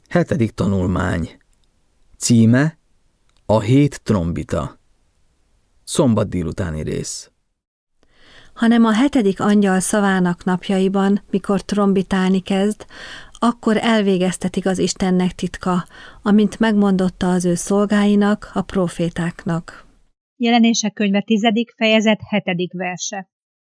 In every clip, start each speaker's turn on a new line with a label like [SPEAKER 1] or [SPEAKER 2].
[SPEAKER 1] Hetedik tanulmány. Címe: A 7 trombita. Szombat délutáni rész.
[SPEAKER 2] Hanem a 7. angyal szavának napjaiban, mikor trombitálni kezd, akkor elvégeztetik az Istennek titka, amint megmondotta az ő szolgáinak, a prófétáknak.
[SPEAKER 3] Jelenések könyve 10. fejezet 7. verse.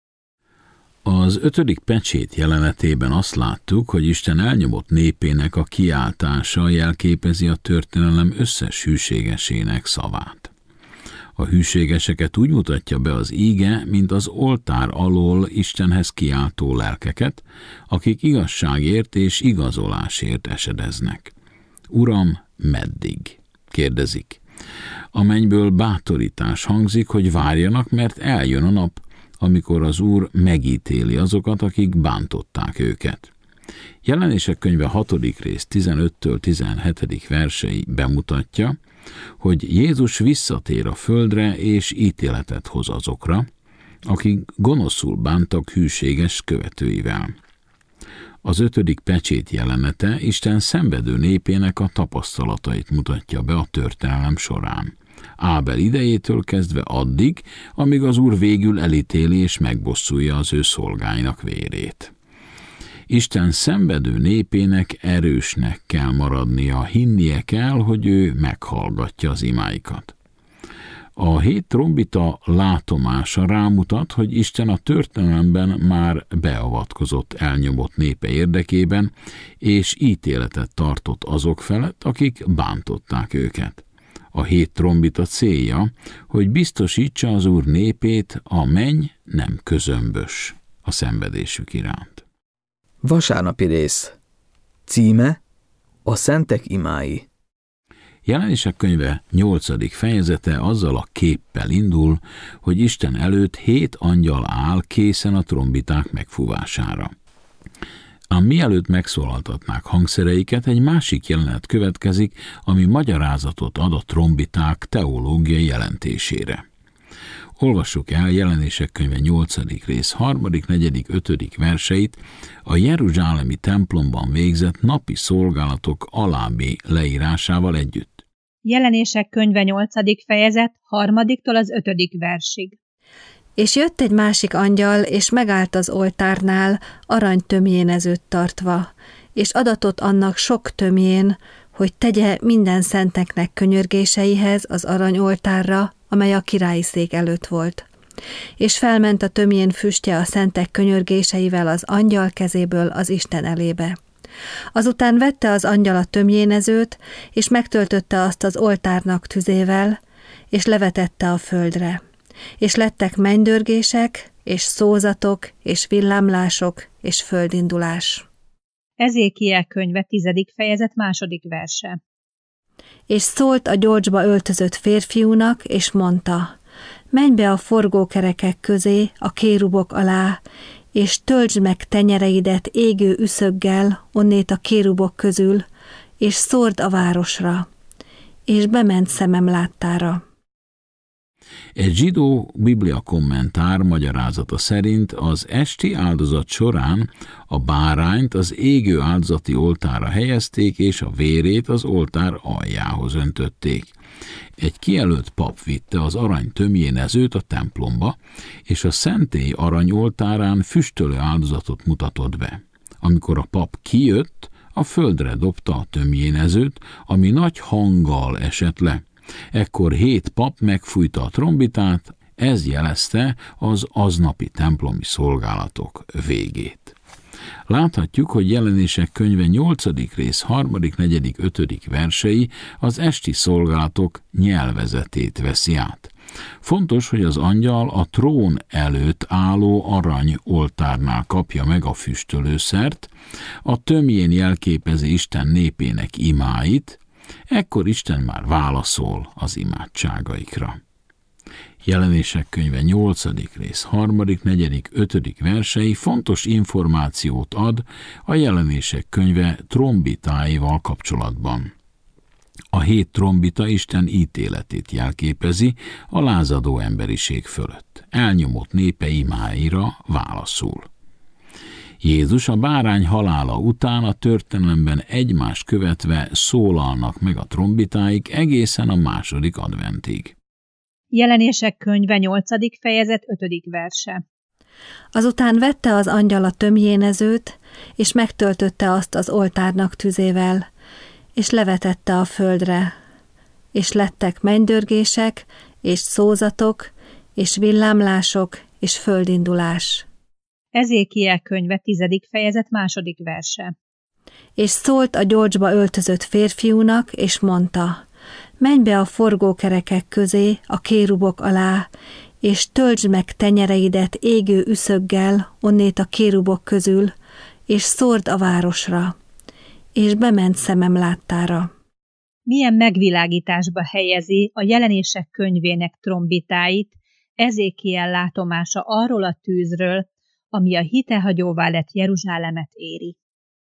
[SPEAKER 4] Az 5. pecsét jelenetében azt láttuk, hogy Isten elnyomott népének a kiáltása jelképezi a történelem összes hűségesének szavát. A hűségeseket úgy mutatja be az íge, mint az oltár alól Istenhez kiáltó lelkeket, akik igazságért és igazolásért esedeznek. Uram, meddig? Kérdezik. A mennyből bátorítás hangzik, hogy várjanak, mert eljön a nap, amikor az Úr megítéli azokat, akik bántották őket. Jelenések könyve 6. rész 15-től 17. versei bemutatja, hogy Jézus visszatér a földre és ítéletet hoz azokra, akik gonoszul bántak hűséges követőivel. Az 5. pecsét jelenete Isten szenvedő népének a tapasztalatait mutatja be a történelem során. Ábel idejétől kezdve addig, amíg az Úr végül elítéli és megbosszulja az ő szolgáinak vérét. Isten szenvedő népének erősnek kell maradnia, hinnie kell, hogy ő meghallgatja az imáikat. A 7 trombita látomása rámutat, hogy Isten a történelemben már beavatkozott elnyomott népe érdekében, és ítéletet tartott azok felett, akik bántották őket. A 7 trombita célja, hogy biztosítsa az Úr népét, a menny nem közömbös a szenvedésük iránt.
[SPEAKER 1] Vasárnapi rész. Címe: A szentek imái.
[SPEAKER 4] Jelenések könyve 8. fejezete azzal a képpel indul, hogy Isten előtt 7 angyal áll készen a trombiták megfúvására. Ám mielőtt megszólaltatnák hangszereiket, egy másik jelenet következik, ami magyarázatot ad a trombiták teológiai jelentésére. Olvassuk el Jelenések könyve 8. rész 3., 4., 5. verseit a jeruzsálemi templomban végzett napi szolgálatok alábbi leírásával együtt.
[SPEAKER 3] Jelenések könyve 8. fejezet 3-től az 5. versig.
[SPEAKER 2] És jött egy másik angyal, és megállt az oltárnál, aranytömjénezőt tartva, és adatot annak sok tömjén, hogy tegye minden szenteknek könyörgéseihez az aranyoltárra, amely a királyi szék előtt volt. És felment a tömjén füstje a szentek könyörgéseivel az angyal kezéből az Isten elébe. Azután vette az angyal a tömjénezőt, és megtöltötte azt az oltárnak tüzével, és levetette a földre. És lettek mennydörgések, és szózatok, és villámlások, és földindulás.
[SPEAKER 3] Ezékiel könyve 10. fejezet 2. verse.
[SPEAKER 2] És szólt a gyolcsba öltözött férfiúnak, és mondta: menj be a forgókerekek közé, a kérubok alá, és töltsd meg tenyereidet égő üszöggel onnét a kérubok közül, és szórd a városra. És bement szemem láttára.
[SPEAKER 4] Egy zsidó biblia kommentár magyarázata szerint az esti áldozat során a bárányt az égő áldozati oltárra helyezték, és a vérét az oltár aljához öntötték. Egy kijelölt pap vitte az arany tömjénezőt a templomba, és a szentély aranyoltárán füstölő áldozatot mutatott be. Amikor a pap kijött, a földre dobta a tömjénezőt, ami nagy hanggal esett le. Ekkor 7 pap megfújta a trombitát, ez jelezte az aznapi templomi szolgálatok végét. Láthatjuk, hogy Jelenések könyve 8. rész 3., 4., 5. versei az esti szolgálatok nyelvezetét veszi át. Fontos, hogy az angyal a trón előtt álló arany oltárnál kapja meg a füstölőszert, a tömjén jelképezi Isten népének imáit, ekkor Isten már válaszol az imádságaikra. Jelenések könyve 8. rész 3., 4., 5. versei fontos információt ad a Jelenések könyve trombitáival kapcsolatban. A 7 trombita Isten ítéletét jelképezi a lázadó emberiség fölött. Elnyomott népe imáira válaszul. Jézus a bárány halála után a történelemben egymást követve szólalnak meg a trombitáik egészen a második adventig.
[SPEAKER 3] Jelenések könyve 8. fejezet 5. verse.
[SPEAKER 2] Azután vette az angyal a tömjénezőt, és megtöltötte azt az oltárnak tüzével, és levetette a földre, és lettek mennydörgések, és szózatok, és villámlások, és földindulás.
[SPEAKER 3] Ezékiel könyve 10. fejezet 2. verse.
[SPEAKER 2] És szólt a gyolcsba öltözött férfiúnak, és mondta, menj be a forgókerekek közé, a kérubok alá, és töltsd meg tenyereidet égő üszöggel onnét a kérubok közül, és szórd a városra. És bement szemem láttára.
[SPEAKER 3] Milyen megvilágításba helyezi a Jelenések könyvének trombitáit Ezékiel látomása arról a tűzről, ami a hitehagyóvá lett Jeruzsálemet éri.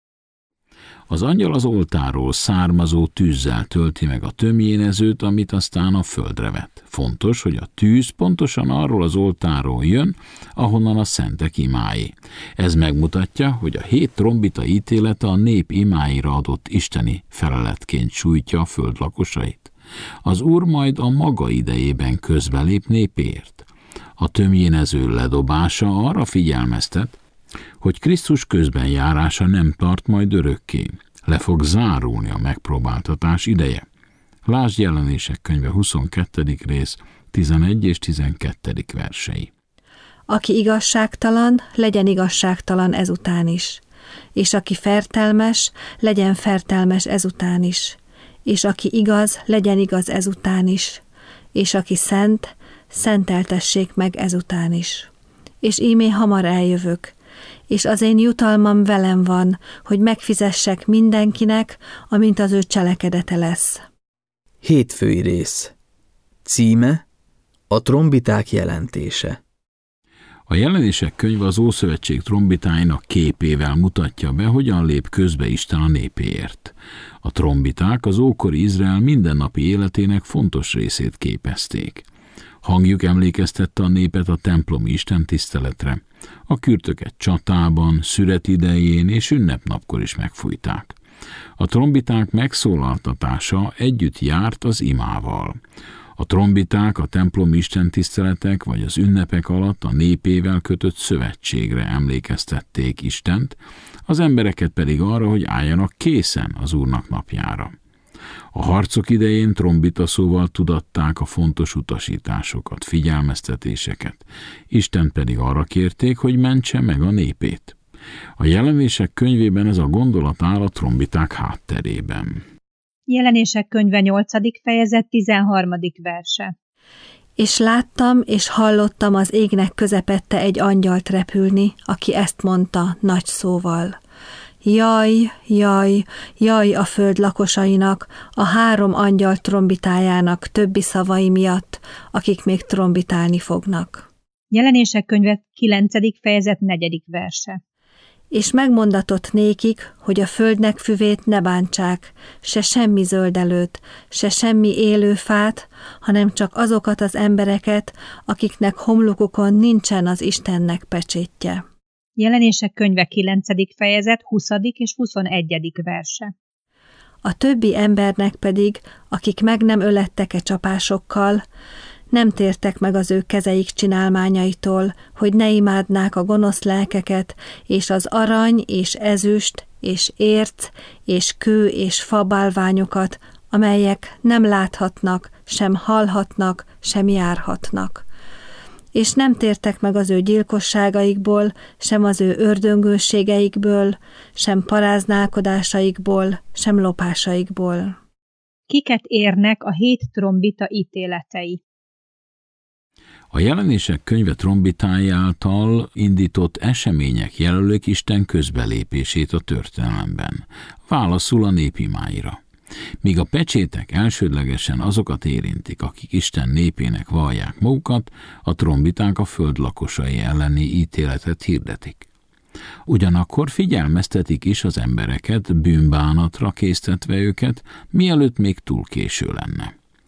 [SPEAKER 4] Az angyal az oltáról származó tűzzel tölti meg a tömjénezőt, amit aztán a földre vet. Fontos, hogy a tűz pontosan arról az oltáról jön, ahonnan a szentek imái. Ez megmutatja, hogy a 7 trombita ítélete a nép imáira adott isteni feleletként sújtja a föld lakosait. Az Úr majd a maga idejében közbelép népért. A tömjénező ledobása arra figyelmeztet, hogy Krisztus közbenjárása nem tart majd örökké. Le fog zárulni a megpróbáltatás ideje. Lásd Jelenések könyve 22. rész, 11 és 12. versei.
[SPEAKER 2] Aki igazságtalan, legyen igazságtalan ezután is, és aki fertelmes, legyen fertelmes ezután is, és aki igaz, legyen igaz ezután is, és aki szent, szenteltessék meg ezután is. És ímé hamar eljövök, és az én jutalmam velem van, hogy megfizessek mindenkinek, amint az ő cselekedete lesz.
[SPEAKER 1] Hétfői rész. Címe: a trombiták jelentése.
[SPEAKER 4] A Jelenések könyve az Ószövetség trombitáinak képével mutatja be, hogyan lép közbe Isten a népéért. A trombiták az ókori Izrael mindennapi életének fontos részét képezték. Hangjuk emlékeztette a népet a templomi istentiszteletre. A kürtöket csatában, szüret idején és ünnepnapkor is megfújták. A trombiták megszólaltatása együtt járt az imával. A trombiták a templomi istentiszteletek vagy az ünnepek alatt a népével kötött szövetségre emlékeztették Istent, az embereket pedig arra, hogy álljanak készen az Úrnak napjára. A harcok idején trombitaszóval tudatták a fontos utasításokat, figyelmeztetéseket, Istent pedig arra kérték, hogy mentse meg a népét. A Jelenések könyvében ez a gondolat áll a trombiták hátterében.
[SPEAKER 3] Jelenések könyve 8. fejezet 13. verse.
[SPEAKER 2] És láttam, és hallottam az égnek közepette egy angyalt repülni, aki ezt mondta nagy szóval. Jaj, jaj, jaj a föld lakosainak, a 3 angyal trombitájának többi szavai miatt, akik még trombitálni fognak.
[SPEAKER 3] Jelenések könyve 9. fejezet 4. verse.
[SPEAKER 2] És megmondatott nékik, hogy a földnek füvét ne bántsák, se semmi zöldelőt, se semmi élő fát, hanem csak azokat az embereket, akiknek homlokukon nincsen az Istennek pecsétje.
[SPEAKER 3] Jelenések könyve 9. fejezet 20. és 21. verse.
[SPEAKER 2] A többi embernek pedig, akik meg nem ölettek-e csapásokkal, nem tértek meg az ő kezeik csinálmányaitól, hogy ne imádnák a gonosz lelkeket, és az arany, és ezüst, és érc, és kő, és fa bálványokat, amelyek nem láthatnak, sem hallhatnak, sem járhatnak. És nem tértek meg az ő gyilkosságaikból, sem az ő ördöngőségeikből, sem paráználkodásaikból, sem lopásaikból.
[SPEAKER 3] Kiket érnek a 7 trombita ítéletei?
[SPEAKER 4] A Jelenések könyve trombitái által indított események jelölik Isten közbelépését a történelemben, válaszul a nép imáira. Míg a pecsétek elsődlegesen azokat érintik, akik Isten népének vallják magukat, a trombiták a föld lakosai elleni ítéletet hirdetik. Ugyanakkor figyelmeztetik is az embereket, bűnbánatra késztetve őket, mielőtt még túl késő lenne.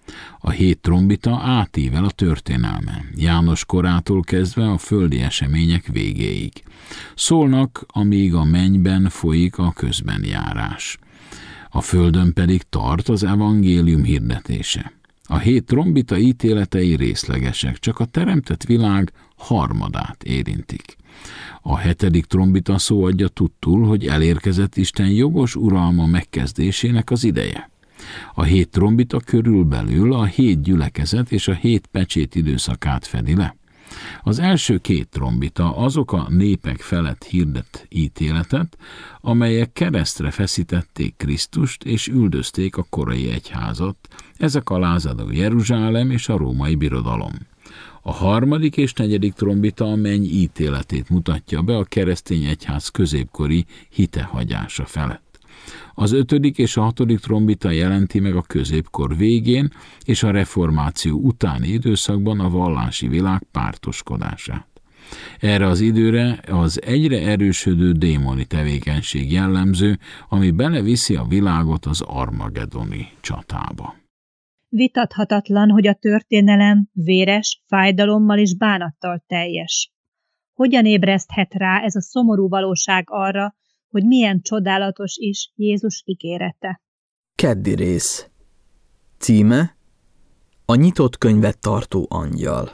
[SPEAKER 4] A 7 trombita átível a történelmen, János korától kezdve a földi események végéig. Szólnak, amíg a mennyben folyik a közbenjárás. A földön pedig tart az evangélium hirdetése. A 7 trombita ítéletei részlegesek, csak a teremtett világ harmadát érintik. A 7. trombita szó adja tudtul, hogy elérkezett Isten jogos uralma megkezdésének az ideje. A 7 trombita körülbelül a 7 gyülekezet és a 7 pecsét időszakát fedi le. Az első 2 trombita azok a népek felett hirdet ítéletet, amelyek keresztre feszítették Krisztust és üldözték a korai egyházat, ezek a lázadó Jeruzsálem és a római birodalom. A 3. és 4. trombita a menny ítéletét mutatja be a keresztény egyház középkori hitehagyása felett. Az 5. és a 6. trombita jelenti meg a középkor végén és a reformáció utáni időszakban a vallási világ pártoskodását. Erre az időre az egyre erősödő démoni tevékenység jellemző, ami beleviszi a világot az armagedoni csatába.
[SPEAKER 3] Vitathatatlan, hogy a történelem véres, fájdalommal és bánattal teljes. Hogyan ébreszthet rá ez a szomorú valóság arra, hogy milyen csodálatos is Jézus ígérete?
[SPEAKER 1] Keddi rész. Címe: A nyitott könyvet tartó angyal.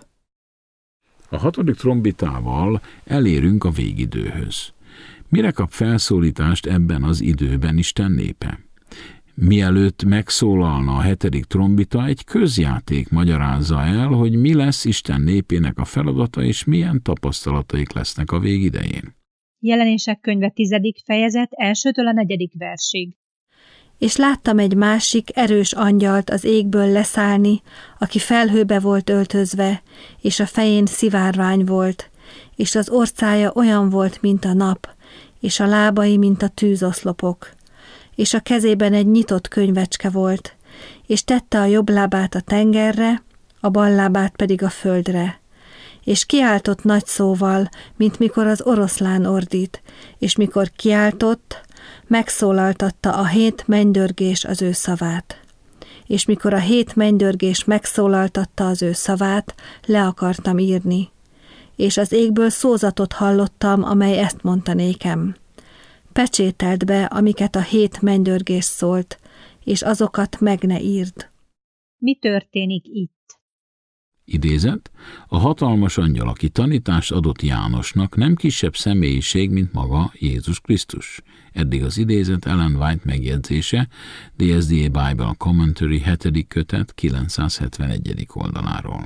[SPEAKER 4] A 6. trombitával elérünk a végidőhöz. Mire kap felszólítást ebben az időben Isten népe? Mielőtt megszólalna a 7. trombita, egy közjáték magyarázza el, hogy mi lesz Isten népének a feladata, és milyen tapasztalataik lesznek a végidején.
[SPEAKER 3] Jelenések könyve 10. fejezet 1-től a 4. versig.
[SPEAKER 2] És láttam egy másik erős angyalt az égből leszállni, aki felhőbe volt öltözve, és a fején szivárvány volt, és az orcája olyan volt, mint a nap, és a lábai, mint a tűzoszlopok. És a kezében egy nyitott könyvecske volt, és tette a jobb lábát a tengerre, a bal lábát pedig a földre. És kiáltott nagy szóval, mint mikor az oroszlán ordít, és mikor kiáltott, megszólaltatta a 7 mennydörgés az ő szavát. És mikor a 7 mennydörgés megszólaltatta az ő szavát, le akartam írni. És az égből szózatot hallottam, amely ezt mondta nékem: pecsételd be, amiket a 7 mennydörgés szólt, és azokat meg ne írd.
[SPEAKER 3] Mi történik itt?
[SPEAKER 4] Idézet: a hatalmas angyal, aki tanítást adott Jánosnak, nem kisebb személyiség, mint maga Jézus Krisztus. Eddig az idézet Ellen White megjegyzése, The SDA Bible Commentary 7. kötet 971. oldaláról.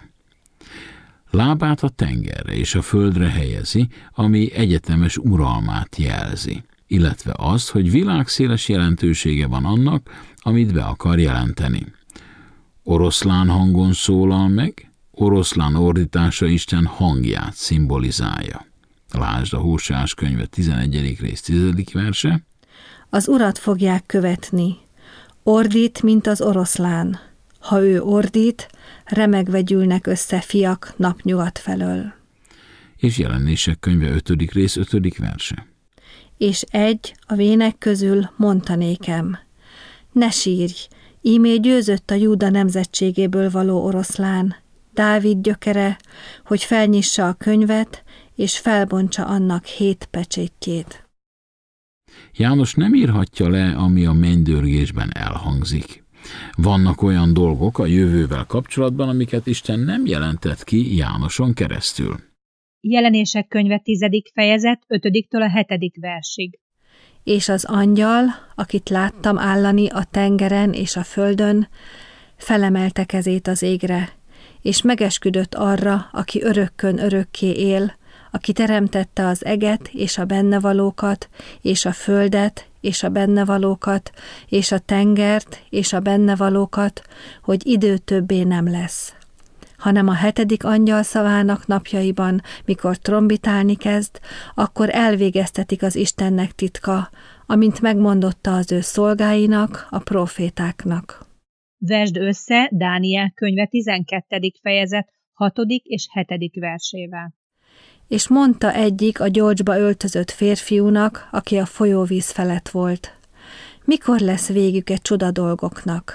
[SPEAKER 4] Lábát a tengerre és a földre helyezi, ami egyetemes uralmát jelzi, illetve azt, hogy világszéles jelentősége van annak, amit be akar jelenteni. Oroszlán hangon szólal meg, oroszlán ordítása Isten hangját szimbolizálja. Lásd a Hóseás könyve 11. rész 10. verse.
[SPEAKER 2] Az Urat fogják követni. Ordít, mint az oroszlán. Ha ő ordít, remegve gyűlnek össze fiak napnyugat felől.
[SPEAKER 4] És Jelenések könyve 5. rész 5. verse.
[SPEAKER 2] És egy a vének közül mondta nékem: ne sírj, ímé győzött a Júda nemzetségéből való oroszlán, Dávid gyökere, hogy felnyissa a könyvet, és felbontsa annak 7 pecsétjét.
[SPEAKER 4] János nem írhatja le, ami a mennydörgésben elhangzik. Vannak olyan dolgok a jövővel kapcsolatban, amiket Isten nem jelentett ki Jánoson keresztül.
[SPEAKER 3] Jelenések könyve 10. fejezet 5-től a 7. versig.
[SPEAKER 2] És az angyal, akit láttam állani a tengeren és a földön, felemelte kezét az égre, és megesküdött arra, aki örökkön örökké él, aki teremtette az eget és a bennevalókat, és a földet és a bennevalókat, és a tengert és a bennevalókat, hogy idő többé nem lesz. Hanem a 7. angyal szavának napjaiban, mikor trombitálni kezd, akkor elvégeztetik az Istennek titka, amint megmondotta az ő szolgáinak, a prófétáknak.
[SPEAKER 3] Vesd össze Dániel könyve 12. fejezet 6. és 7. versével.
[SPEAKER 2] És mondta egyik a gyolcsba öltözött férfiúnak, aki a folyóvíz felett volt: mikor lesz végük csoda dolgoknak?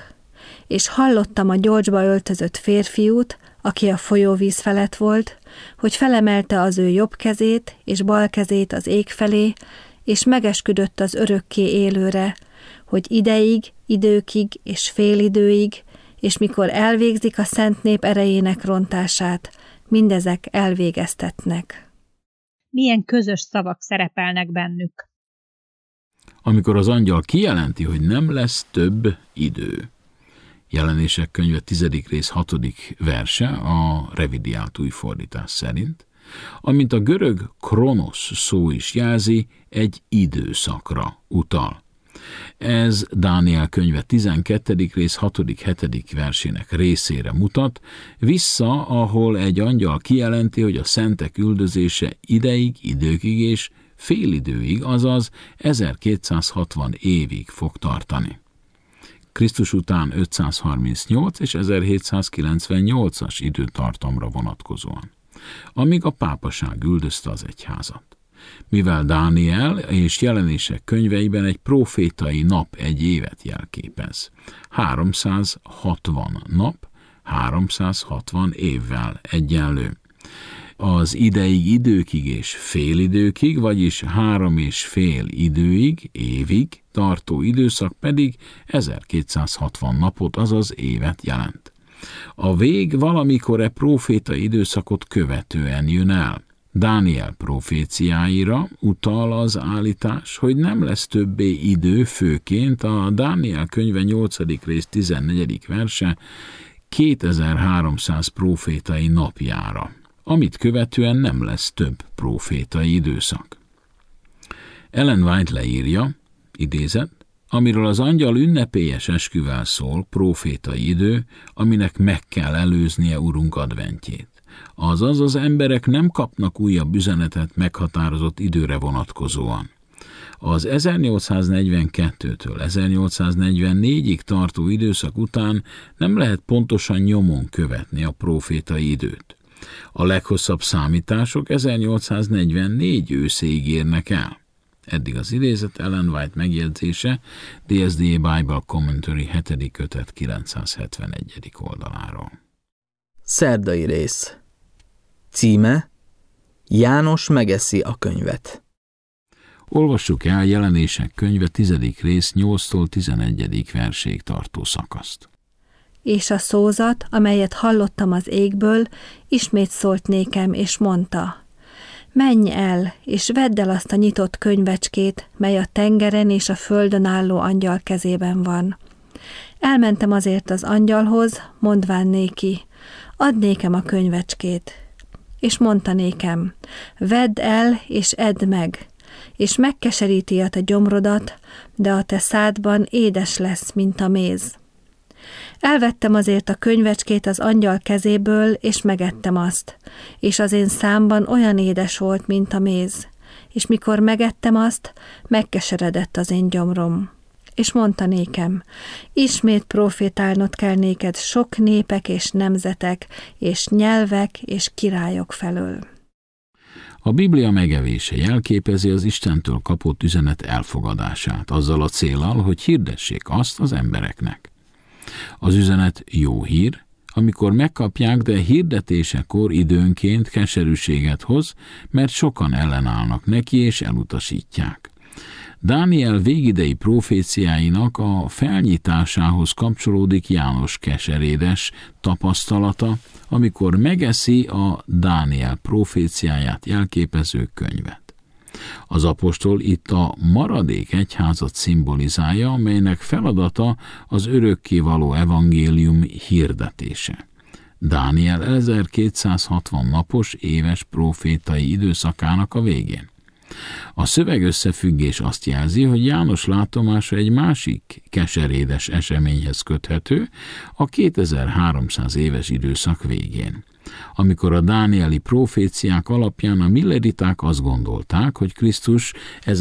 [SPEAKER 2] és hallottam a gyolcsba öltözött férfiút, aki a folyóvíz felett volt, hogy felemelte az ő jobb kezét és bal kezét az ég felé, és megesküdött az örökké élőre, hogy ideig, időkig és félidőig, és mikor elvégzik a szent nép erejének rontását, mindezek elvégeztetnek.
[SPEAKER 3] Milyen közös szavak szerepelnek bennük?
[SPEAKER 4] Amikor az angyal kijelenti, hogy nem lesz több idő. Jelenések könyve 10. rész 6. verse a revidiált újfordítás szerint, amint a görög kronosz szó is jelzi, egy időszakra utal. Ez Dániel könyve 12. rész 6.-7. versének részére mutat, vissza, ahol egy angyal kijelenti, hogy a szentek üldözése ideig, időkig és félidőig, azaz 1260 évig fog tartani. Krisztus után 538 és 1798-as időtartamra vonatkozóan, amíg a pápaság üldözte az egyházat. Mivel Dániel és Jelenések könyveiben egy profétai nap egy évet jelképez. 360 nap, 360 évvel egyenlő. Az ideig, időkig és félidőkig, vagyis 3,5 időig, évig tartó időszak pedig 1260 napot, azaz évet jelent. A vég valamikor profétai időszakot követően jön el. Dániel proféciáira utal az állítás, hogy nem lesz többé idő, főként a Dániel könyve 8. rész 14. verse 2300 profétai napjára, amit követően nem lesz több profétai időszak. Ellen White leírja, idézet, amiről az angyal ünnepélyes esküvel szól, profétai idő, aminek meg kell előznie Urunk adventjét. Azaz az emberek nem kapnak újabb üzenetet meghatározott időre vonatkozóan. Az 1842-től 1844-ig tartó időszak után nem lehet pontosan nyomon követni a profétai időt. A leghosszabb számítások 1844 őszéig érnek el. Eddig az idézet Ellen White megjegyzése DSDA Bible Commentary 7. kötet 971. oldaláról.
[SPEAKER 1] Szerdai rész. Címe: János megeszi a könyvet.
[SPEAKER 4] Olvassuk el Jelenések könyve 10. rész 8-tól 11. verséig tartó szakaszt.
[SPEAKER 2] És a szózat, amelyet hallottam az égből, ismét szólt nékem, és mondta: menj el, és vedd el azt a nyitott könyvecskét, mely a tengeren és a földön álló angyal kezében van. Elmentem azért az angyalhoz, mondván néki: add nékem a könyvecskét. És mondta nékem: vedd el, és edd meg, és megkeseríti a te gyomrodat, de a te szádban édes lesz, mint a méz. Elvettem azért a könyvecskét az angyal kezéből, és megettem azt, és az én számban olyan édes volt, mint a méz, és mikor megettem azt, megkeseredett az én gyomrom. És mondta nékem: ismét profétálnod kell néked sok népek és nemzetek, és nyelvek és királyok felől.
[SPEAKER 4] A Biblia megevése jelképezi az Istentől kapott üzenet elfogadását, azzal a céllal, hogy hirdessék azt az embereknek. Az üzenet jó hír, amikor megkapják, de hirdetésekor időnként keserűséget hoz, mert sokan ellenállnak neki és elutasítják. Dániel végidei proféciáinak a felnyitásához kapcsolódik János keserédes tapasztalata, amikor megeszi a Dániel proféciáját jelképező könyvet. Az apostol itt a maradék egyházat szimbolizálja, amelynek feladata az örökkévaló evangélium hirdetése. Dániel 1260 napos éves profétai időszakának a végén. A szövegösszefüggés azt jelzi, hogy János látomása egy másik keserédes eseményhez köthető, a 2300 éves időszak végén, amikor a dánieli proféciák alapján a milleriták azt gondolták, hogy Krisztus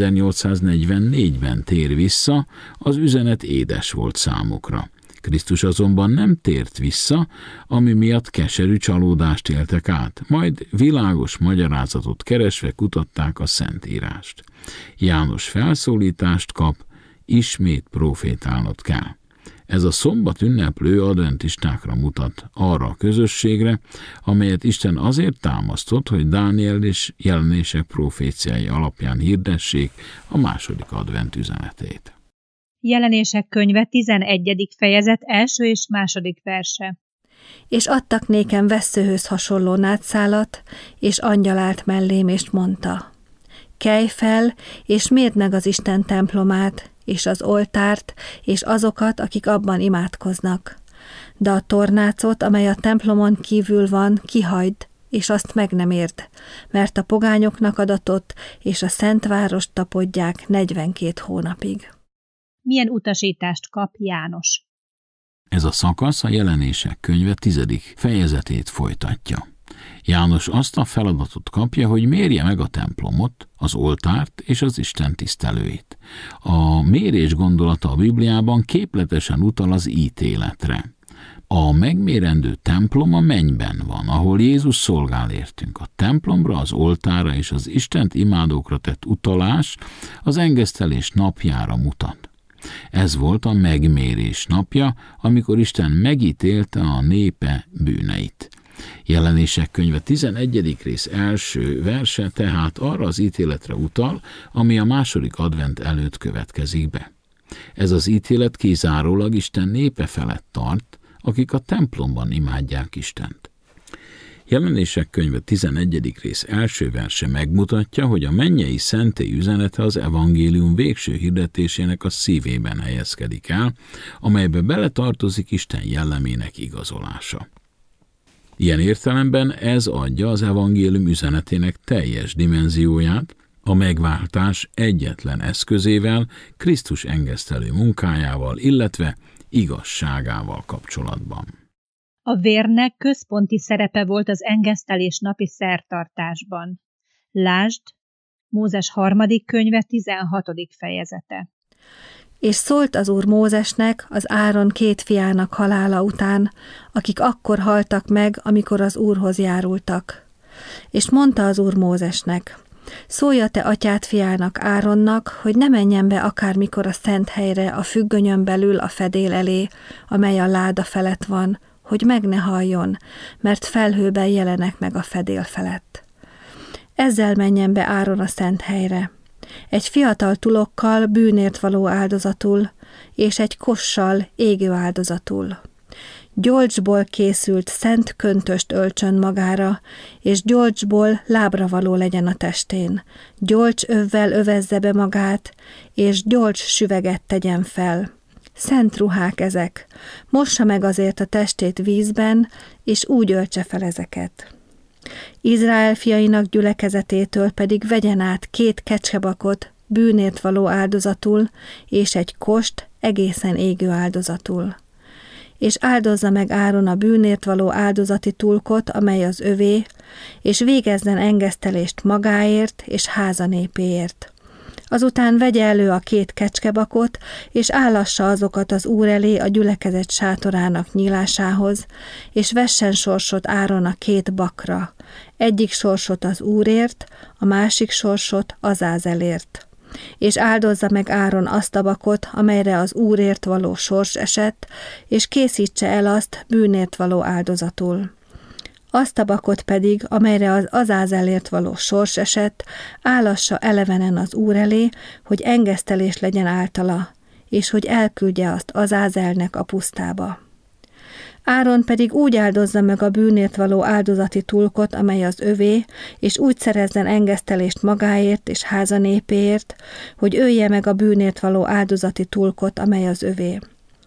[SPEAKER 4] 1844-ben tér vissza, az üzenet édes volt számukra. Krisztus azonban nem tért vissza, ami miatt keserű csalódást éltek át, majd világos magyarázatot keresve kutatták a Szentírást. János felszólítást kap, ismét profétálnod kell. Ez a szombat ünneplő adventistákra mutat, arra a közösségre, amelyet Isten azért támasztott, hogy Dániel és Jelenések proféciái alapján hirdessék a második advent üzenetét.
[SPEAKER 3] Jelenések könyve 11. fejezet első és második verse.
[SPEAKER 2] És adtak nékem vesszőhöz hasonló nátszálat, és angyal állt mellém, és mondta: kelj fel, és mérd meg az Isten templomát, és az oltárt, és azokat, akik abban imádkoznak. De a tornácot, amely a templomon kívül van, kihagyd, és azt meg nem érd, mert a pogányoknak adatott, és a szent várost tapodják 42 hónapig.
[SPEAKER 3] Milyen utasítást kap János?
[SPEAKER 4] Ez a szakasz a Jelenések könyve 10. fejezetét folytatja. János azt a feladatot kapja, hogy mérje meg a templomot, az oltárt és az Isten tisztelőit. A mérés gondolata a Bibliában képletesen utal az ítéletre. A megmérendő templom a mennyben van, ahol Jézus szolgál értünk. A templomra, az oltára és az Istent imádókra tett utalás az engesztelés napjára mutat. Ez volt a megmérés napja, amikor Isten megítélte a népe bűneit. Jelenések könyve 11. rész első verse tehát arra az ítéletre utal, ami a második advent előtt következik be. Ez az ítélet kizárólag Isten népe felett tart, akik a templomban imádják Istent. Jelenések könyve 11. rész első verse megmutatja, hogy a mennyei szentély üzenete az evangélium végső hirdetésének a szívében helyezkedik el, amelybe beletartozik Isten jellemének igazolása. Ilyen értelemben ez adja az evangélium üzenetének teljes dimenzióját, a megváltás egyetlen eszközével, Krisztus engesztelő munkájával, illetve igazságával kapcsolatban.
[SPEAKER 3] A vérnek központi szerepe volt az engesztelés napi szertartásban. Lásd, Mózes 3. könyve 16. fejezete.
[SPEAKER 2] És szólt az Úr Mózesnek az Áron 2 fiának halála után, akik akkor haltak meg, amikor az Úrhoz járultak. És mondta az Úr Mózesnek: szólj a te atyád fiának, Áronnak, hogy ne menjen be akármikor a szent helyre a függönyön belül a fedél elé, amely a láda felett van, hogy meg ne halljon, mert felhőben jelenek meg a fedél felett. Ezzel menjen be Áron a szent helyre, egy fiatal tulokkal bűnért való áldozatul, és egy kossal égő áldozatul. Gyolcsból készült szent köntöst öltsön magára, és gyolcsból lábra való legyen a testén. Gyolcsövvel övezze be magát, és gyolcs süveget tegyen fel. Szent ruhák ezek, mossa meg azért a testét vízben, és úgy öltse fel ezeket. Izrael fiainak gyülekezetétől pedig vegyen át 2 kecskebakot bűnért való áldozatul, és egy kost egészen égő áldozatul. És áldozza meg Áron a bűnért való áldozati tulkot, amely az övé, és végezzen engesztelést magáért és háza népéért. Azután vegye elő a 2 kecskebakot, és állassa azokat az Úr elé a gyülekezet sátorának nyílásához, és vessen sorsot Áron a 2 bakra, egyik sorsot az Úrért, a másik sorsot Azázelért. És áldozza meg Áron azt a bakot, amelyre az Úrért való sors esett, és készítse el azt bűnért való áldozatul. Azt a bakot pedig, amelyre az Azázelért való sors esett, állassa elevenen az Úr elé, hogy engesztelés legyen általa, és hogy elküldje azt Azázelnek a pusztába. Áron pedig úgy áldozza meg a bűnért való áldozati tulkot, amely az övé, és úgy szerezzen engesztelést magáért és háza népéért, hogy ölje meg a bűnért való áldozati tulkot, amely az övé.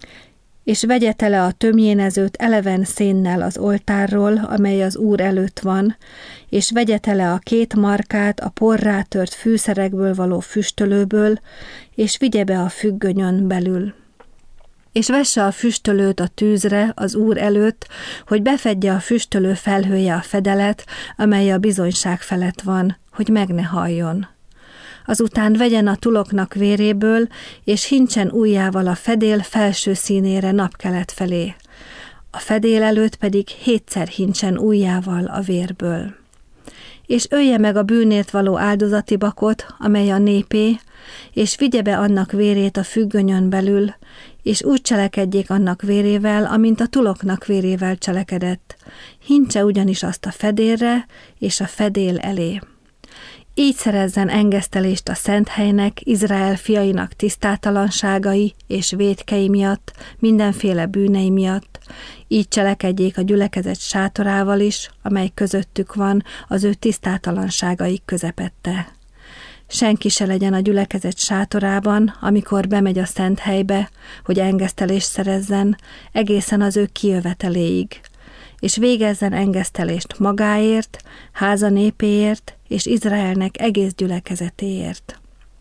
[SPEAKER 2] És vegye tele a tömjénezőt eleven szénnel az oltárról, amely az Úr előtt van, és vegye tele a 2 markát a porrá tört fűszerekből való füstölőből, és vigye be a függönyön belül. És vesse a füstölőt a tűzre az Úr előtt, hogy befedje a füstölő felhője a fedelet, amely a bizonyság felett van, hogy meg ne halljon. Azután vegyen a tuloknak véréből, és hincsen ujjával a fedél felső színére napkelet felé. A fedél előtt pedig 7-szer hincsen ujjával a vérből. És ölje meg a bűnért való áldozati bakot, amely a népé, és vigye be annak vérét a függönyön belül, és úgy cselekedjék annak vérével, amint a tuloknak vérével cselekedett. Hintse ugyanis azt a fedélre és a fedél elé. Így szerezzen engesztelést a szent helynek, Izrael fiainak tisztátalanságai és vétkei miatt, mindenféle bűnei miatt. Így cselekedjék a gyülekezet sátorával is, amely közöttük van, az ő tisztátalanságaik közepette. Senki se legyen a gyülekezet sátorában, amikor bemegy a szent helybe, hogy engesztelést szerezzen, egészen az ő kijöveteléig, és végezzen engesztelést magáért, háza népéért és Izraelnek egész gyülekezetéért.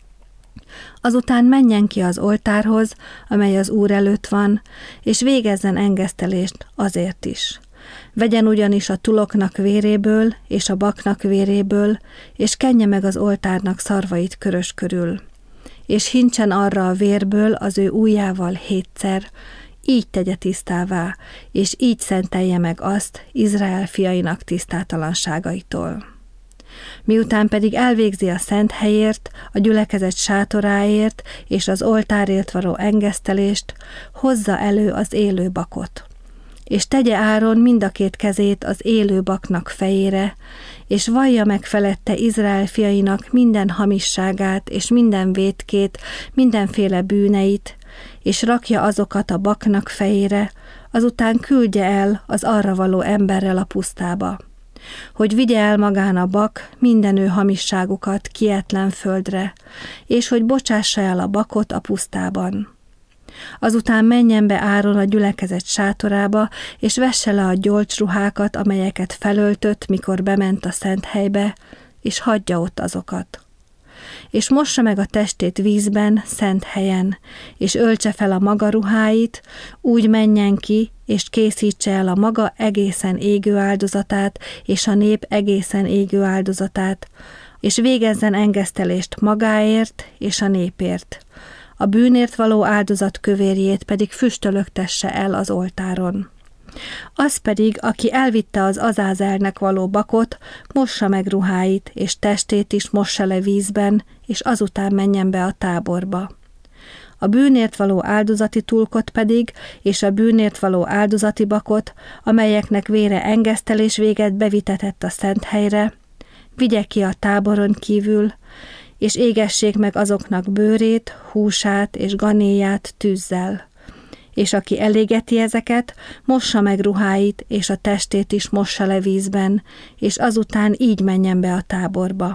[SPEAKER 2] Azután menjen ki az oltárhoz, amely az Úr előtt van, és végezzen engesztelést azért is. Vegyen ugyanis a tuloknak véréből és a baknak véréből, és kenje meg az oltárnak szarvait körös körül. És hincsen arra a vérből az ő ujjával 7-szer, így tegye tisztává, és így szentelje meg azt Izrael fiainak tisztátalanságaitól. Miután pedig elvégzi a szent helyért, a gyülekezet sátoráért és az oltárért való engesztelést, hozza elő az élő bakot. És tegye Áron mind a 2 kezét az élő baknak fejére, és vallja meg felette Izrael fiainak minden hamisságát és minden vétkét, mindenféle bűneit, és rakja azokat a baknak fejére, azután küldje el az arra való emberrel a pusztába, hogy vigye el magán a bak minden ő hamisságukat kietlen földre, és hogy bocsássa el a bakot a pusztában. Azután menjen be Áron a gyülekezet sátorába, és vesse le a gyolcsruhákat, amelyeket felöltött, mikor bement a szent helybe, és hagyja ott azokat. És mossa meg a testét vízben, szent helyen, és öltse fel a maga ruháit, úgy menjen ki, és készítse el a maga egészen égő áldozatát, és a nép egészen égő áldozatát, és végezzen engesztelést magáért és a népért. A bűnért való áldozat kövérjét pedig füstölögtesse el az oltáron. Az pedig, aki elvitte az Azázelnek való bakot, mossa meg ruháit, és testét is mossa le vízben, és azután menjen be a táborba. A bűnért való áldozati tulkot pedig, és a bűnért való áldozati bakot, amelyeknek vére engesztelés véget bevitetett a szent helyre, vigye ki a táboron kívül, és égessék meg azoknak bőrét, húsát és ganéját tűzzel. És aki elégeti ezeket, mossa meg ruháit, és a testét is mossa le vízben, és azután így menjen be a táborba.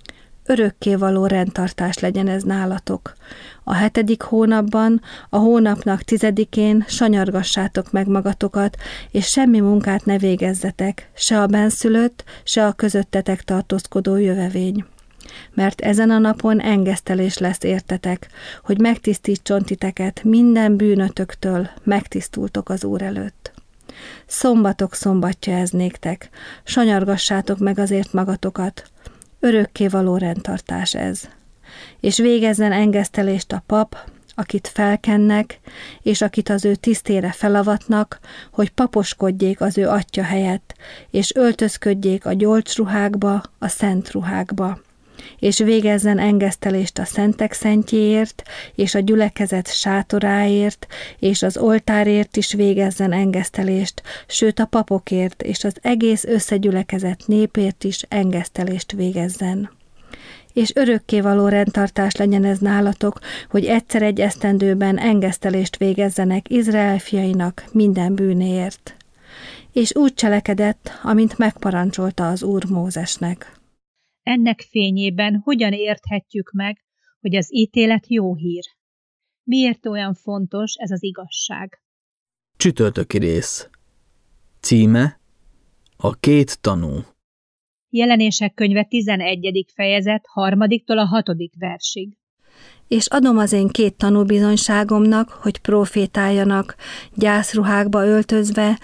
[SPEAKER 2] Örökkévaló rendtartás legyen ez nálatok. A 7. hónapban, a hónapnak 10-én sanyargassátok meg magatokat, és semmi munkát ne végezzetek, se a bennszülött, se a közöttetek tartózkodó jövevény. Mert ezen a napon engesztelés lesz értetek, hogy megtisztítson titeket minden bűnötöktől, megtisztultok az Úr előtt. Szombatok szombatja ez néktek, sanyargassátok meg azért magatokat, örökkévaló rendtartás ez. És végezzen engesztelést a pap, akit felkennek, és akit az ő tisztére felavatnak, hogy paposkodjék az ő atyja helyett, és öltözködjék a gyolcsruhákba, a szent ruhákba. És végezzen engesztelést a szentek szentjéért, és a gyülekezet sátoráért, és az oltárért is végezzen engesztelést, sőt a papokért, és az egész összegyülekezett népért is engesztelést végezzen. És örökkévaló rendtartás legyen ez nálatok, hogy egyszer egy esztendőben engesztelést végezzenek Izrael fiainak minden bűnéért. És úgy cselekedett, amint megparancsolta az Úr Mózesnek.
[SPEAKER 3] Ennek fényében hogyan érthetjük meg, hogy az ítélet jó hír? Miért olyan fontos ez az igazság?
[SPEAKER 1] Csütörtöki rész. Címe: A 2 tanú.
[SPEAKER 3] Jelenések könyve 11. fejezet 3-tól a 6. versig.
[SPEAKER 2] És adom az én 2 tanúbizonyságomnak, hogy profétáljanak, gyászruhákba öltözve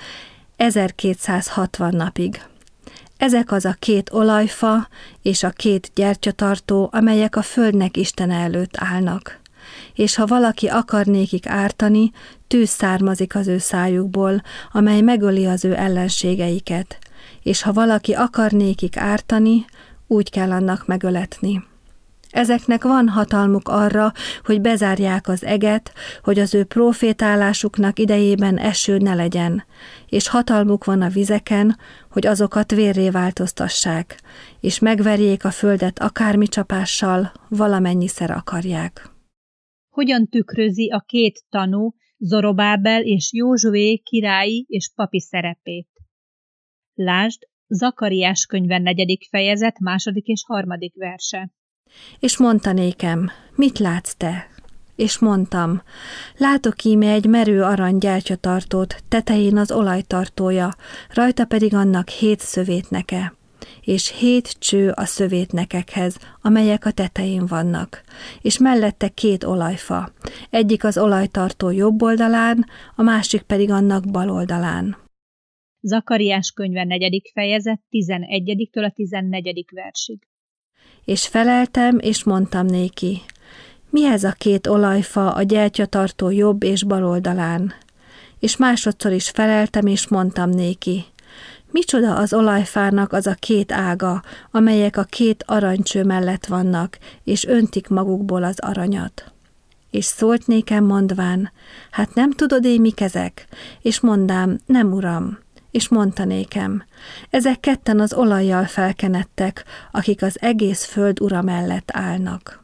[SPEAKER 2] 1260 napig. Ezek az a 2 olajfa és a 2 gyertyatartó, amelyek a földnek Istene előtt állnak. És ha valaki akar nékik ártani, tűz származik az ő szájukból, amely megöli az ő ellenségeiket. És ha valaki akar nékik ártani, úgy kell annak megöletni. Ezeknek van hatalmuk arra, hogy bezárják az eget, hogy az ő profétálásuknak idejében eső ne legyen, és hatalmuk van a vizeken, hogy azokat vérré változtassák, és megverjék a földet akármi csapással, valamennyiszer akarják.
[SPEAKER 3] Hogyan tükrözi a két tanú, Zorobábel és Józsué királyi és papi szerepét? Lásd, Zakariás könyve 4. fejezet 2. és 3. verse.
[SPEAKER 2] És mondta nékem, mit látsz te? És mondtam, látok íme egy merő arany gyertyatartót, tetején az olajtartója, rajta pedig annak 7 szövétneke, és 7 cső a szövétnekekhez, amelyek a tetején vannak, és mellette 2 olajfa, egyik az olajtartó jobb oldalán, a másik pedig annak bal oldalán.
[SPEAKER 3] Zakariás könyve 4. fejezet 11-től a 14. versig.
[SPEAKER 2] És feleltem, és mondtam néki, mi ez a 2 olajfa a gyertyatartó jobb és bal oldalán? És másodszor is feleltem, és mondtam néki, micsoda az olajfának az a 2 ága, amelyek a 2 aranycső mellett vannak, és öntik magukból az aranyat. És szólt nékem mondván, hát nem tudod én mik ezek? És mondám, nem uram. És mondta nékem, ezek ketten az olajjal felkenettek, akik az egész föld ura mellett állnak.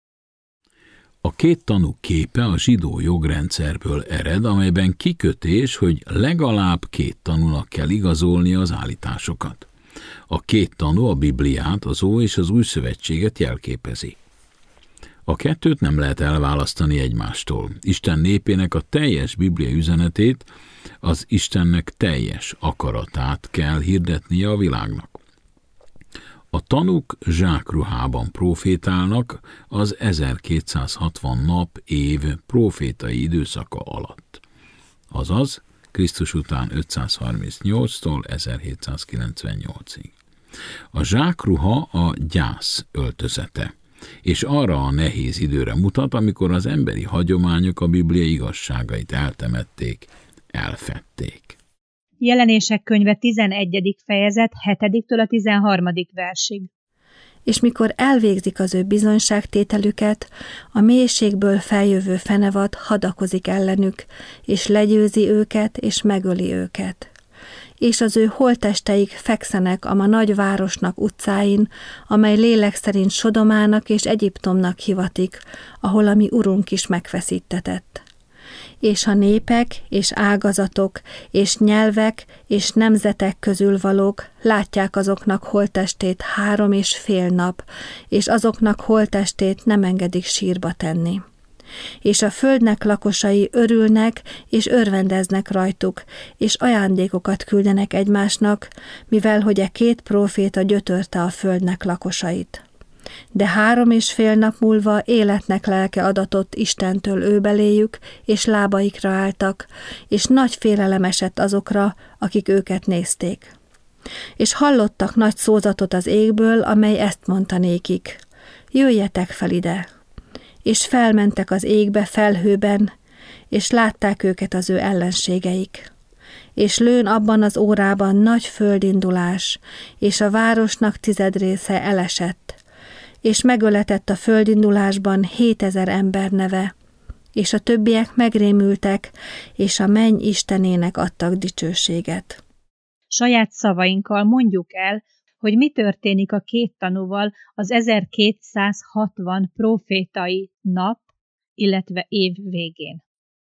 [SPEAKER 4] A két tanú képe a zsidó jogrendszerből ered, amelyben kikötés, hogy legalább 2 tanúnak kell igazolnia az állításokat. A 2 tanú a Bibliát, az Ó és az Új Szövetséget jelképezi. A kettőt nem lehet elválasztani egymástól. Isten népének a teljes Biblia üzenetét, az Istennek teljes akaratát kell hirdetnie a világnak. A tanúk zsákruhában profétálnak az 1260 nap év profétai időszaka alatt. Azaz, Krisztus után 538-tól 1798-ig. A zsákruha a gyász öltözete, és arra a nehéz időre mutat, amikor az emberi hagyományok a Biblia igazságait eltemették, elfedték.
[SPEAKER 3] Jelenések könyve 11. fejezet 7-től a 13. versig.
[SPEAKER 2] És mikor elvégzik az ő bizonyságtételüket, a mélységből feljövő fenevad hadakozik ellenük, és legyőzi őket, és megöli őket. És az ő holttesteik fekszenek a ma nagy városnak utcáin, amely lélek szerint Sodomának és Egyiptomnak hivatik, ahol a mi urunk is megfeszítetett. És a népek, és ágazatok, és nyelvek, és nemzetek közül valók látják azoknak holttestét 3,5 nap, és azoknak holttestét nem engedik sírba tenni. És a földnek lakosai örülnek, és örvendeznek rajtuk, és ajándékokat küldenek egymásnak, mivel hogy a 2 próféta gyötörte a földnek lakosait. De 3,5 nap múlva életnek lelke adatott Istentől őbeléjük, és lábaikra álltak, és nagy félelem esett azokra, akik őket nézték. És hallottak nagy szózatot az égből, amely ezt mondta nékik, jöjjetek fel ide! És felmentek az égbe felhőben, és látták őket az ő ellenségeik. És lőn abban az órában nagy földindulás, és a városnak 10 része elesett, és megöletett a földindulásban 7000 ember neve, és a többiek megrémültek, és a menny Istenének adtak dicsőséget.
[SPEAKER 3] Saját szavainkkal mondjuk el, hogy mi történik a 2 tanúval az 1260 profétai nap, illetve év végén.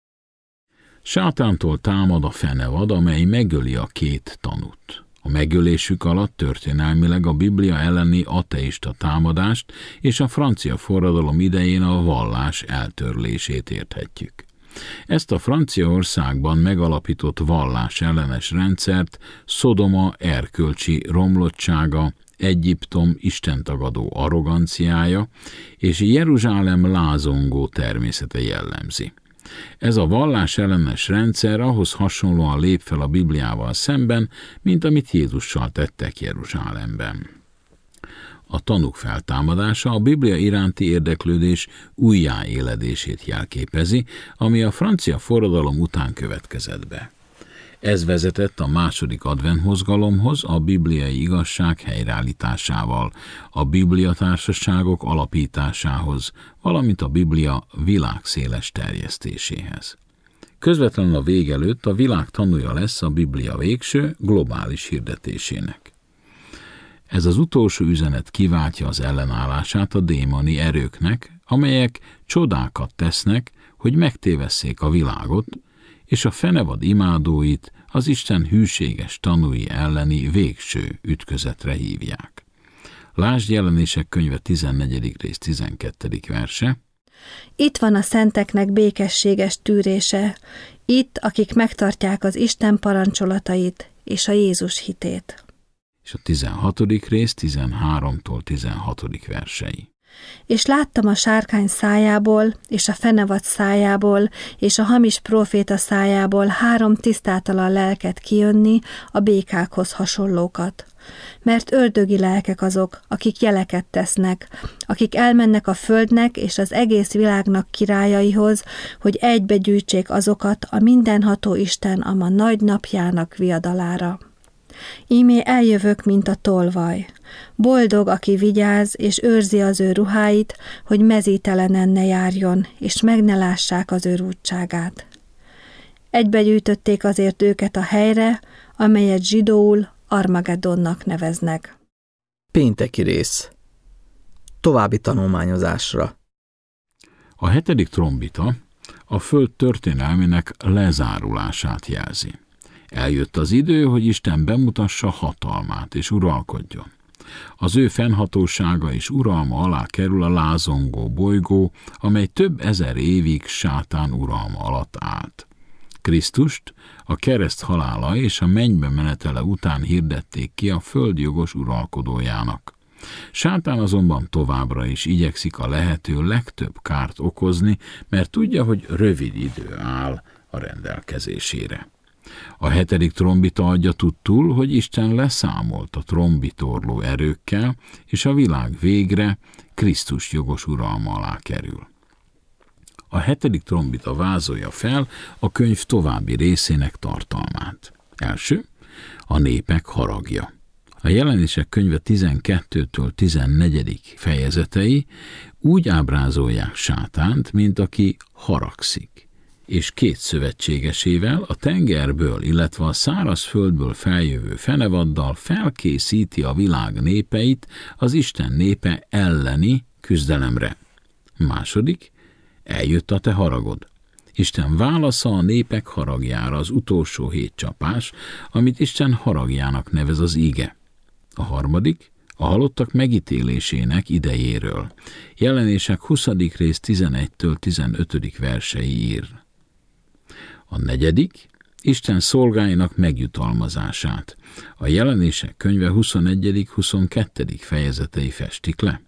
[SPEAKER 4] Sátántól támad a fenevad, amely megöli a 2 tanút. A megölésük alatt történelmileg a Biblia elleni ateista támadást és a francia forradalom idején a vallás eltörlését érthetjük. Ezt a Franciaországban megalapított vallás ellenes rendszert Szodoma erkölcsi romlottsága, Egyiptom istentagadó arroganciája és Jeruzsálem lázongó természete jellemzi. Ez a vallás ellenes rendszer ahhoz hasonlóan lép fel a Bibliával szemben, mint amit Jézussal tettek Jeruzsálemben. A tanúk feltámadása a Biblia iránti érdeklődés újjáéledését jelképezi, ami a francia forradalom után következett be. Ez vezetett a második adventhozgalomhoz, a bibliai igazság helyreállításával, a bibliatársaságok alapításához, valamint a Biblia világszéles terjesztéséhez. Közvetlenül a vég előtt a világ tanúja lesz a Biblia végső, globális hirdetésének. Ez az utolsó üzenet kiváltja az ellenállását a démoni erőknek, amelyek csodákat tesznek, hogy megtévesszék a világot, és a fenevad imádóit az Isten hűséges tanúi elleni végső ütközetre hívják. Lásd Jelenések könyve 14. rész 12. verse.
[SPEAKER 2] Itt van a szenteknek békességes tűrése, itt, akik megtartják az Isten parancsolatait és a Jézus hitét.
[SPEAKER 4] És a 16. rész 13-tól 16. versei.
[SPEAKER 2] És láttam a sárkány szájából, és a fenevad szájából, és a hamis próféta szájából 3 tisztátalan lelket kijönni, a békákhoz hasonlókat. Mert ördögi lelkek azok, akik jeleket tesznek, akik elmennek a földnek és az egész világnak királyaihoz, hogy egybegyűjtsék azokat a mindenható Isten a ma nagy napjának viadalára. Ímé eljövök, mint a tolvaj. Boldog, aki vigyáz és őrzi az ő ruháit, hogy mezítelenen ne járjon, és meg ne lássák az ő rúdságát. Egybegyűjtötték azért őket a helyre, amelyet zsidóul Armageddonnak neveznek.
[SPEAKER 1] Pénteki rész. További tanulmányozásra.
[SPEAKER 4] A 7. trombita a föld történelmének lezárulását jelzi. Eljött az idő, hogy Isten bemutassa hatalmát és uralkodjon. Az ő fennhatósága és uralma alá kerül a lázongó bolygó, amely több ezer évig sátán uralma alatt állt. Krisztust a kereszt halála és a mennybe menetele után hirdették ki a földjogos uralkodójának. Sátán azonban továbbra is igyekszik a lehető legtöbb kárt okozni, mert tudja, hogy rövid idő áll a rendelkezésére. A 7. trombita adja tudtul, hogy Isten leszámolt a trombitorló erőkkel, és a világ végre Krisztus jogos uralma alá kerül. A 7. trombita vázolja fel a könyv további részének tartalmát. Első, a népek haragja. A Jelenések könyve 12-től 14. fejezetei úgy ábrázolják sátánt, mint aki haragszik, és 2 szövetségesével, a tengerből, illetve a szárazföldből feljövő fenevaddal felkészíti a világ népeit az Isten népe elleni küzdelemre. Második, eljött a te haragod. Isten válasza a népek haragjára, az utolsó 7 csapás, amit Isten haragjának nevez az ige. A harmadik, a halottak megítélésének idejéről. Jelenések 20. rész 11-től 15. versei ír. A negyedik, Isten szolgáinak megjutalmazását. A Jelenések könyve 21.-22. fejezetei festik le.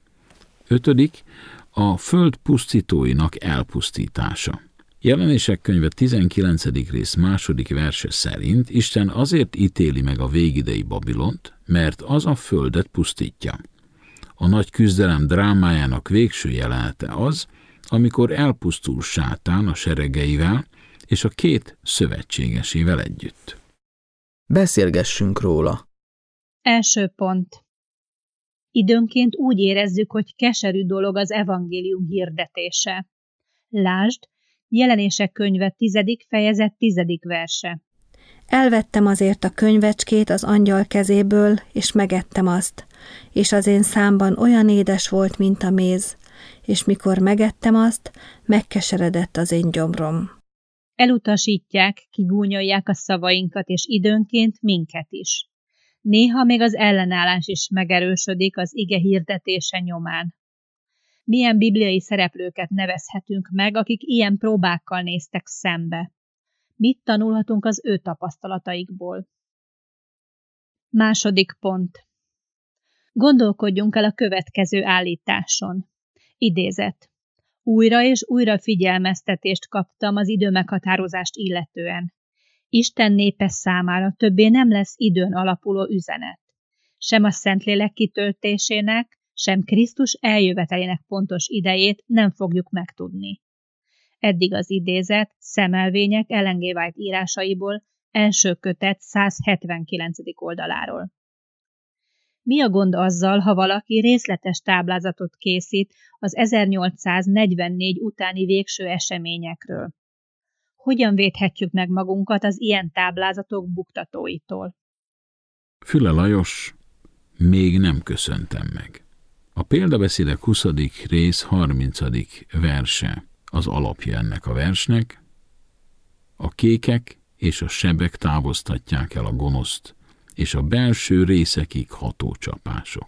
[SPEAKER 4] 5. A föld pusztítóinak elpusztítása. Jelenések könyve 19. rész 2. verse szerint Isten azért ítéli meg a végidei Babilont, mert az a földet pusztítja. A nagy küzdelem drámájának végső jelenete az, amikor elpusztul sátán a seregeivel és a 2 szövetségesével együtt.
[SPEAKER 1] Beszélgessünk róla.
[SPEAKER 3] Első pont. Időnként úgy érezzük, hogy keserű dolog az evangélium hirdetése. Lásd, Jelenések könyve 10. fejezet 10. verse.
[SPEAKER 2] Elvettem azért a könyvecskét az angyal kezéből, és megettem azt, és az én számban olyan édes volt, mint a méz, és mikor megettem azt, megkeseredett az én gyomrom.
[SPEAKER 3] Elutasítják, kigúnyolják a szavainkat, és időnként minket is. Néha még az ellenállás is megerősödik az ige hirdetése nyomán. Milyen bibliai szereplőket nevezhetünk meg, akik ilyen próbákkal néztek szembe? Mit tanulhatunk az ő tapasztalataikból? Második pont. Gondolkodjunk el a következő állításon. Idézet. Újra és újra figyelmeztetést kaptam az időmeghatározást illetően. Isten népe számára többé nem lesz időn alapuló üzenet. Sem a Szentlélek kitöltésének, sem Krisztus eljövetelének pontos idejét nem fogjuk megtudni. Eddig az idézet Szemelvények Ellen G. White írásaiból első kötet 179. oldaláról. Mi a gond azzal, ha valaki részletes táblázatot készít az 1844 utáni végső eseményekről? Hogyan védhetjük meg magunkat az ilyen táblázatok buktatóitól?
[SPEAKER 4] Füle Lajos, még nem köszöntem meg. A példabeszédek 20. rész 30. verse az alapja ennek a versnek. A kékek és a sebek távoztatják el a gonoszt, és a belső részekig ható csapások.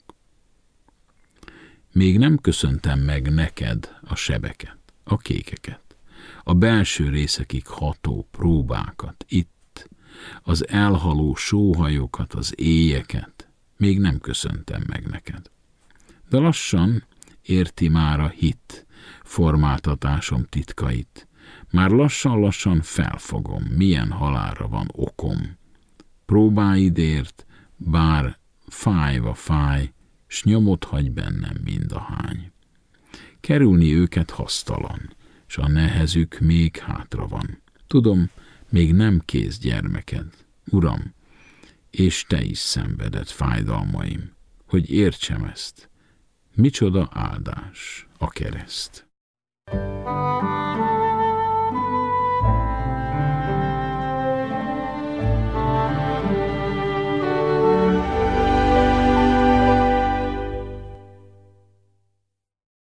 [SPEAKER 4] Még nem köszöntem meg neked a sebeket, a kékeket, a belső részekig ható próbákat, itt, az elhaló sóhajokat, az éjeket, még nem köszöntem meg neked. De lassan érti már a hit formáltatásom titkait, már lassan-lassan felfogom, milyen halálra van okom. Próbáidért, bár fájva fáj, s nyomot hagy bennem mindahány. Kerülni őket hasztalan, s a nehezük még hátra van. Tudom, még nem kész gyermeked, Uram, és te is szenveded fájdalmaim, hogy értsem ezt. Micsoda áldás a kereszt!